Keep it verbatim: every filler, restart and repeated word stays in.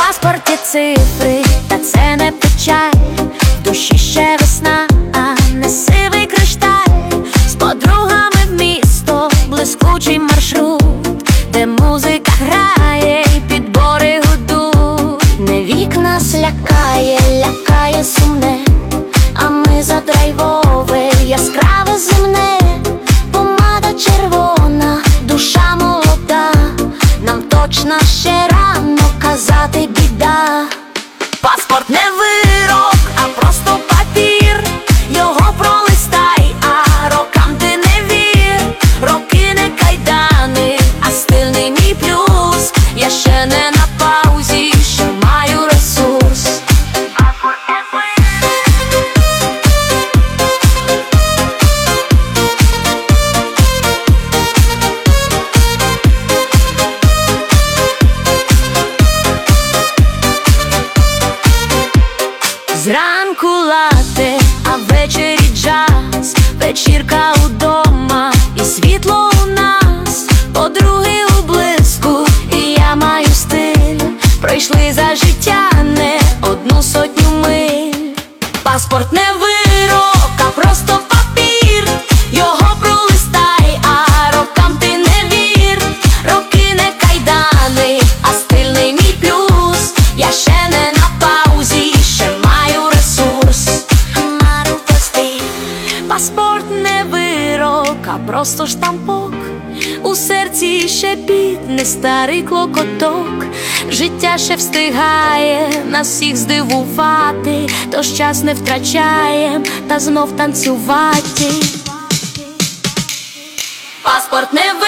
паспорті цифри, та це не печаль. В душі ще весна, а не сивий кришталь. З подругами в місто, блискучий маршрут, де музика грає і підбори гудуть. Не вік нас лякає, лякає сумне, а ми за драйвове, яскраве земне. Помада червона, душа молода, нам точно ще рано казати біда. Паспорт не вирок, а просто папір. Його пролистай, а рокам ти не вір. Роки не кайдани, а стильний мій плюс. Я ще не на паузі, ще маю ресурс. Зранку лате, а ввечері джаз. Вечірка удома і світло у нас. Подруги у блиску, і я маю стиль. Пройшли за життя не одну сотню миль. Паспорт не вирок, а просто папір. Його пролистай, а рокам ти не вір. Роки не кайдани, а стильний мій плюс. Я ще не на паузі, ще маю ресурс. Паспорт не вирок, а просто штампок. У серці ще бідний старий клокоток. Життя ще встигає нас всіх здивувати, тож час не втрачаєм та знов танцювати. Паспорт не вирок.